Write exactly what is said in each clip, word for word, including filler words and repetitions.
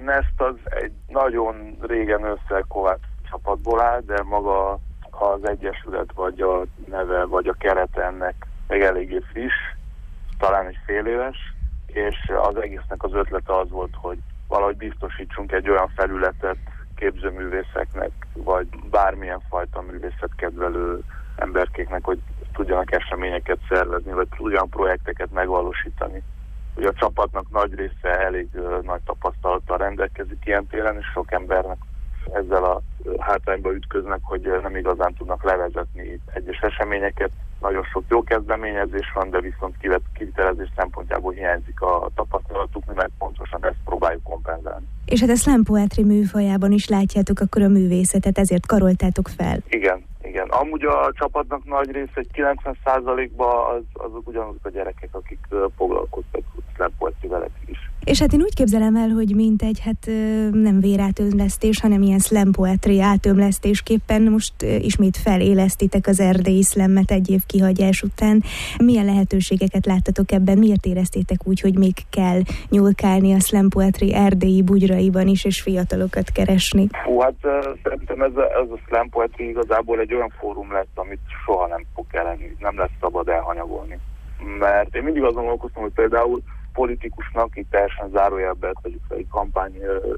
Nest az egy nagyon régen összekovált csapatból áll, de maga az egyesület, vagy a neve, vagy a kerete ennek még eléggé friss, talán egy fél éves, és az egésznek az ötlete az volt, hogy valahogy biztosítsunk egy olyan felületet képzőművészeknek, vagy bármilyen fajta művészetkedvelő emberkéknek, hogy tudjanak eseményeket szervezni, vagy tudjanak projekteket megvalósítani. Ugye a csapatnak nagy része elég uh, nagy tapasztalattal rendelkezik ilyen téren, és sok embernek ezzel a hátrányba ütköznek, hogy nem igazán tudnak levezetni egyes eseményeket. Nagyon sok jó kezdeményezés van, de viszont kivitelezés szempontjából hiányzik a tapasztalatuk, mi meg pontosan ezt próbáljuk kompenzálni. És hát a slam poetry műfajában is látjátok akkor a művészetet, ezért karoltátok fel. Igen, igen. Amúgy a csapatnak nagy része, egy kilencven százalékban az, azok ugyanazok a gyerekek, akik foglalkoztak slam poetryvel is. És hát én úgy képzelem el, hogy mintegy, hát nem vérátömlesztés, hanem ilyen slam poetry átömlesztésképpen most ismét felélesztitek az erdélyi slammet egy év kihagyás után. Milyen lehetőségeket láttatok ebben? Miért éreztétek úgy, hogy még kell nyúlkálni a slam poetry erdélyi bugyraiban is, és fiatalokat keresni? Hú, hát szerintem ez a, ez a slam poetry igazából egy olyan fórum lesz, amit soha nem fog kelleni, nem lesz szabad elhanyagolni. Mert én mindig azon gondolkoztam, hogy például politikusnak, itt teljesen zárójelben tegyük fel egy kampány uh,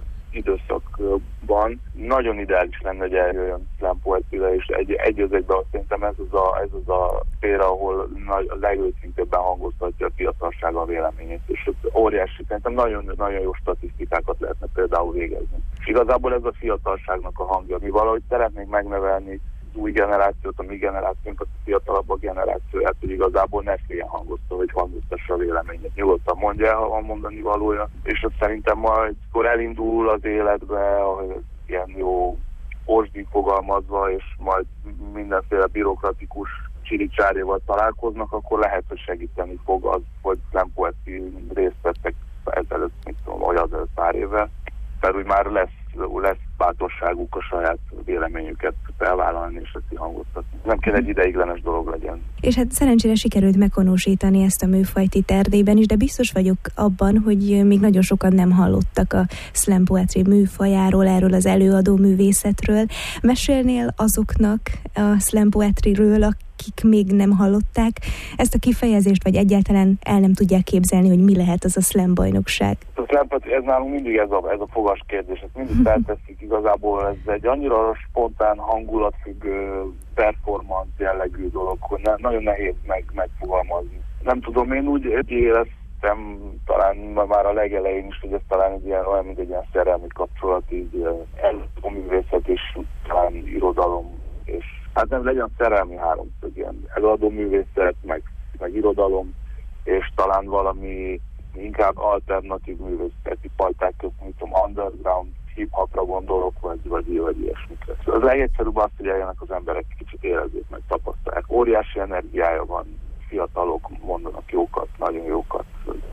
időszakban nagyon ideális lenne, hogy eljöjjön slam poetryre, és egy, egy az egyben szerintem ez az a, ez az a tér, ahol nagy, a legőszintébben hangoztatja a fiatalság a véleményét, és óriási, szerintem nagyon, nagyon jó statisztikákat lehetne például végezni. És igazából ez a fiatalságnak a hangja. Mi valahogy szeretnénk megnevelni az új generációt, a mi generációnkat, a fiatalabb a generációját, hogy igazából ne féljen hangozta, hogy hangoztassa a véleményét. Nyugodtan mondja el, ha van mondani valója, és ott szerintem majd, akkor elindul az életbe, ahogy ilyen jó orsdíj fogalmazva, és majd mindenféle bürokratikus csiricsárjával találkoznak, akkor lehet, hogy segíteni fog az, hogy slam poetry részt vettek ezelőtt, mit tudom, olyan pár évvel, mert úgy már lesz lesz bátorságuk a saját véleményüket felvállalni és ezt kihangoztatni. Nem kell egy ideiglenes dolog legyen. És hát szerencsére sikerült meghonosítani ezt a műfajt itt Erdélyben is, de biztos vagyok abban, hogy még nagyon sokan nem hallottak a slam poetry műfajáról, erről az előadó művészetről. Mesélnél azoknak a slam poetryről, akik még nem hallották ezt a kifejezést, vagy egyáltalán el nem tudják képzelni, hogy mi lehet az a slam bajnokság? A slam poetry, ez nálunk mindig ez a, ez a fogas kérdés, ezt mindig felteszik, igazából ez egy annyira spontán, hangulatfüggő, performance jellegű dolog, hogy ne, nagyon nehéz meg, megfogalmazni. Nem tudom, én úgy éreztem talán már a legelején is, hogy ez talán egy ilyen, olyan, mint egy ilyen szerelmi kapcsolat, így előadó művészet és talán irodalom, és hát nem legyen szerelmi háromszög, ilyen előadó művészet, meg, meg irodalom, és talán valami inkább alternatív művészeti fajták között, mint tudom, underground, hip-hopra gondolok, vagy, vagy, vagy ilyesmikre. Az legegyszerűbb az, hogy eljönnek az emberek, kicsit érezzék, meg tapasztalják. Óriási energiája van, fiatalok mondanak jókat, nagyon jókat.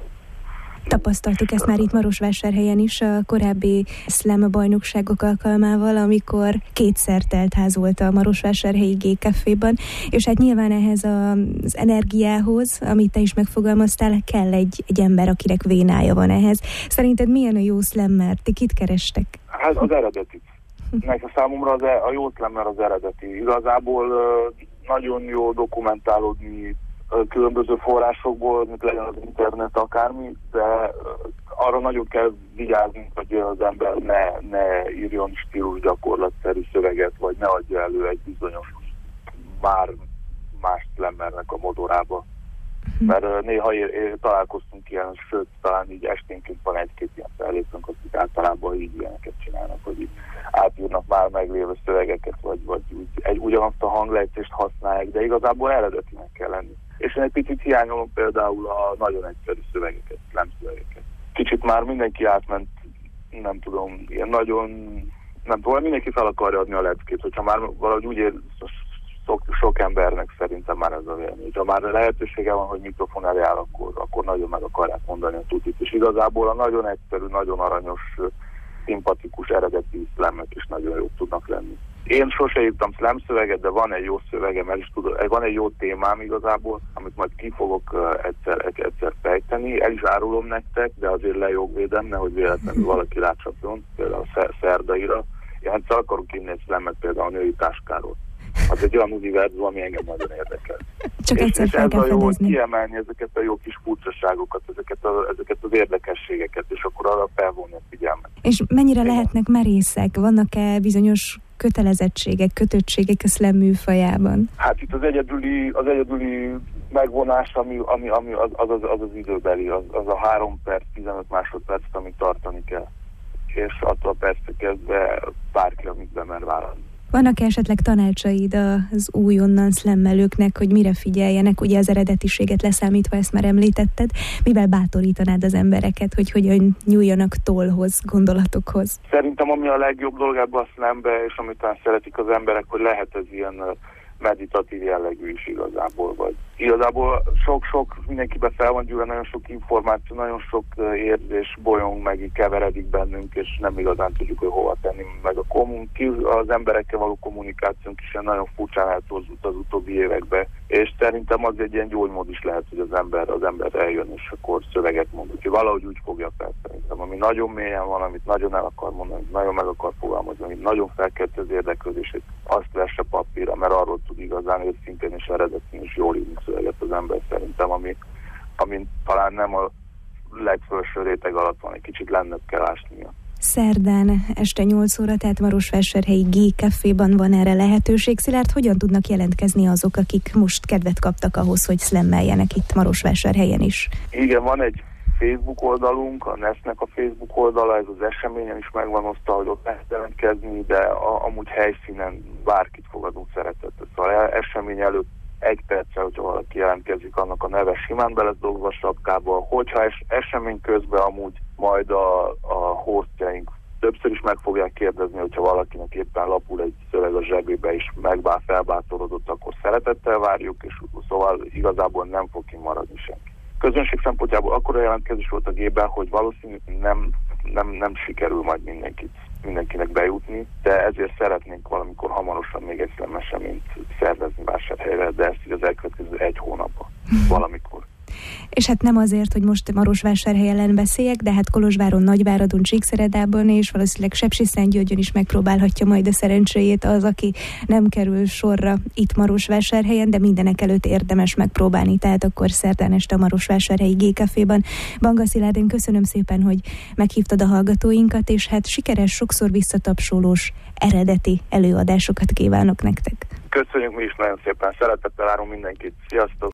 Tapasztaltuk ezt már itt Marosvásárhelyen is a korábbi slam bajnokságok alkalmával, amikor kétszer telt ház volt a Marosvásárhelyi G-Caféban, és hát nyilván ehhez az energiához, amit te is megfogalmaztál, kell egy, egy ember, akinek vénája van ehhez. Szerinted milyen a jó slammer? Ti kit kerestek? Hát az eredeti. Nekem számomra az e, a jó slammer az eredeti. Igazából nagyon jó dokumentálódni különböző forrásokból, mint legyen az internet, akármi, de arra nagyon kell vigyázni, hogy az ember ne, ne írjon stílus gyakorlatszerű szöveget, vagy ne adja elő egy bizonyos már más slammernek a modorába. Mert néha ér, ér, találkoztunk ilyen, sőt, talán így esténként van egy-két ilyen fellépünk, akik általában így ilyeneket csinálnak, hogy így átírnak már meglévő szövegeket, vagy, vagy úgy, egy, ugyanazt a hanglejtést használják, de igazából eredetinek kell lenni. És én egy picit hiányolom például a nagyon egyszerű szövegeket, slam szövegeket. Kicsit már mindenki átment, nem tudom, ilyen nagyon, nem tudom, mindenki fel akarja adni a leckét, hogyha már valahogy úgy ér, sok, sok embernek szerintem már ez a vélemény. Ha már lehetősége van, hogy mikrofon elé áll, akkor, akkor nagyon meg akarják mondani a tutit. És igazából a nagyon egyszerű, nagyon aranyos, szimpatikus, eredeti szlemmek is nagyon jók tudnak lenni. Én sose írtam slam szöveget, de van egy jó szövegem, el is tudom, van egy jó témám igazából, amit majd ki fogok uh, egyszer, egyszer fejteni. El is árulom nektek, de azért lejogvédem, nehogy véletlenül valaki rácsapjon, például a szerdaira. Én hát akarok írni egy slamet például a női táskáról. Az egy olyan univerzum, ami engem nagyon érdekel. Csak és, egyszer és fel ez kell a jó, hogy fedezni. kiemelni ezeket a jó kis furcsaságokat, ezeket, a, ezeket az érdekességeket, és akkor arra felvonni a figyelmet. És mennyire lehetnek merészek? Vannak-e bizonyos kötelezettségek, kötöttségek a slam műfajában? Hát itt az egyedüli, az egyedüli megvonás, ami, ami, ami az, az, az, az az időbeli, az, az a három perc, tizenöt másodperc, amit tartani kell. És attól persze kezdve bárki, amit bemer vállalni. Vannak esetleg tanácsaid az újonnan slammelőknek, hogy mire figyeljenek, ugye az eredetiséget leszámítva, ezt már említetted, mivel bátorítanád az embereket, hogy hogyan nyúljanak tollhoz, gondolatokhoz? Szerintem ami a legjobb dolog ebben a slambe, és amit talán szeretik az emberek, hogy lehet ez ilyen meditatív jellegű is igazából, vagy igazából sok-sok mindenkiben fel van gyűlve, nagyon sok információ, nagyon sok érzés bolyong meg, keveredik bennünk, és nem igazán tudjuk, hogy hova tenni, meg a kommun- az emberekkel való kommunikációnk is nagyon furcsán eltorzult az utóbbi években, és szerintem az egy ilyen gyógymód is lehet, hogy az ember, az ember eljön, és akkor szöveget mond, úgyhogy valahogy úgy fogja fel szerintem, ami nagyon mélyen van, amit nagyon el akar mondani, amit nagyon meg akar fogalmazni, amit nagyon felkelti az érdeklődését, azt vesse papírra, mert arról tud igazán őszintén és eredetén is jól írni szöveget az ember szerintem, ami, ami talán nem a legfelső réteg alatt van, egy kicsit lennebb kell ásnia. Szerdán este nyolc óra, tehát Marosvásárhelyi G-Caféban van erre lehetőség. Szilárd, hogyan tudnak jelentkezni azok, akik most kedvet kaptak ahhoz, hogy slammeljenek itt Marosvásárhelyen is? Igen, van egy Facebook oldalunk, a nesznek a Facebook oldala, ez az eseményen is megvan osztva, hogy ott lehet jelentkezni, de a, amúgy helyszínen bárkit fogadunk szeretettel. Szóval esemény előtt egy perccel, hogyha valaki jelentkezik, annak a neve simán be lesz dolgozva a sapkába. Hogyha es, esemény közben amúgy majd a, a hostjaink többször is meg fogják kérdezni, hogyha valakinek éppen lapul egy szöveg a zsebébe is megbár, felbátorodott, akkor szeretettel várjuk, és szóval igazából nem fog kimaradni senki. Közönség szempontjából akkora jelentkezés volt a gében, hogy valószínűleg nem, nem, nem sikerül majd mindenkit, mindenkinek bejutni, de ezért szeretnénk valamikor hamarosan még egy slam eseményt szervezni Vásárhelyre, de ezt így az elkövetkező egy hónapban valamikor. És hát nem azért, hogy most Marosvásárhely ellen beszéljek, de hát Kolozsváron, Nagyváradon, Csíkszeredában és valószínűleg Sepsiszentgyörgyön is megpróbálhatja majd a szerencséjét az, aki nem kerül sorra itt Marosvásárhelyen, de mindenek előtt érdemes megpróbálni, tehát akkor szerdán este a Marosvásárhelyi G-Caféban. Banga Szilárd, én köszönöm szépen, hogy meghívtad a hallgatóinkat, és hát sikeres, sokszor visszatapsolós, eredeti előadásokat kívánok nektek. Köszönjük mi is nagyon szépen, szeretettel várom mindenkit, sziasztok!